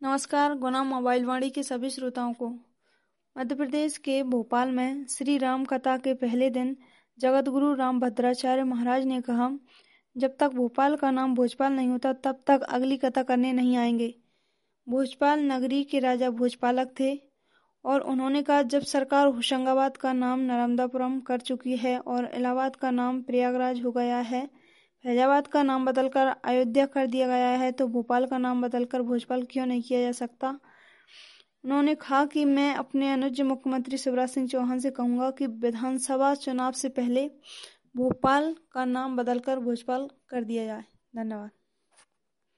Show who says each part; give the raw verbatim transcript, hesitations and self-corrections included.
Speaker 1: नमस्कार। गुना मोबाइल वाणी के सभी श्रोताओं को मध्य प्रदेश के भोपाल में श्री राम कथा के पहले दिन जगत गुरु रामभद्राचार्य महाराज ने कहा, जब तक भोपाल का नाम भोजपाल नहीं होता तब तक अगली कथा करने नहीं आएंगे। भोजपाल नगरी के राजा भोजपालक थे और उन्होंने कहा, जब सरकार होशंगाबाद का नाम नर्मदापुरम कर चुकी है और इलाहाबाद का नाम प्रयागराज हो गया है, फैजाबाद का नाम बदलकर अयोध्या कर दिया गया है, तो भोपाल का नाम बदलकर भोजपाल क्यों नहीं किया जा सकता। उन्होंने कहा कि मैं अपने अनुज मुख्यमंत्री शिवराज सिंह चौहान से कहूंगा कि विधानसभा चुनाव से पहले भोपाल का नाम बदलकर भोजपाल कर दिया जाए। धन्यवाद।